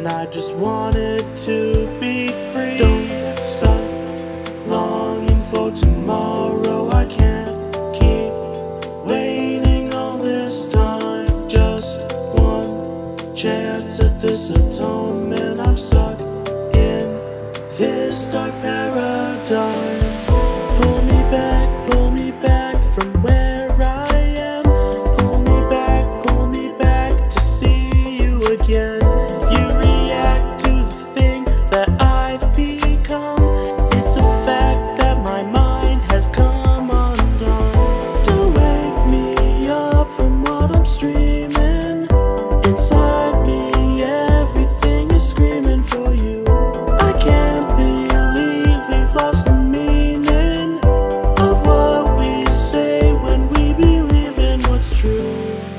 and I just wanted to be free. Don't stop longing for tomorrow. I can't keep waiting all this time. Just one chance at this atonement. I'm stuck in this dark paradigm. Pull me back from where I am. Pull me back to see you again. If you react to the thing that I've become, it's a fact that my mind has come undone. Don't wake me up from what I'm streaming. Inside me, everything is screaming for you. I can't believe we've lost the meaning of what we say when we believe in what's true.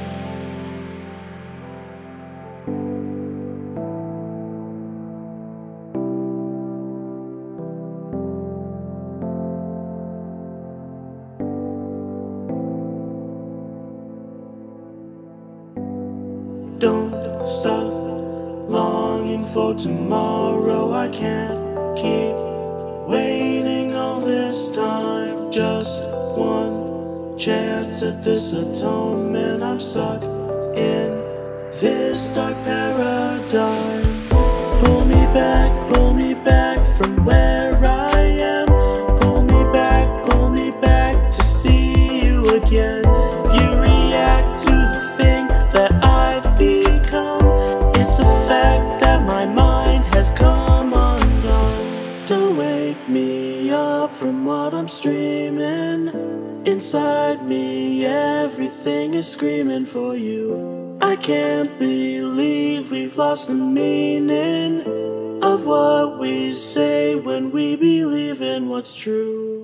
Don't stop longing for tomorrow. I can't keep waiting all this time. Just one chance at this atonement. I'm stuck in this dark paradigm. Pull me back from where I am. Pull me back to see you again. If you react to the thing that I've become, it's a fact that my mind has come undone. Don't wake me up from what I'm streaming. Inside me, everything is screaming for you. I can't believe we've lost the meaning of what we say when we believe in what's true.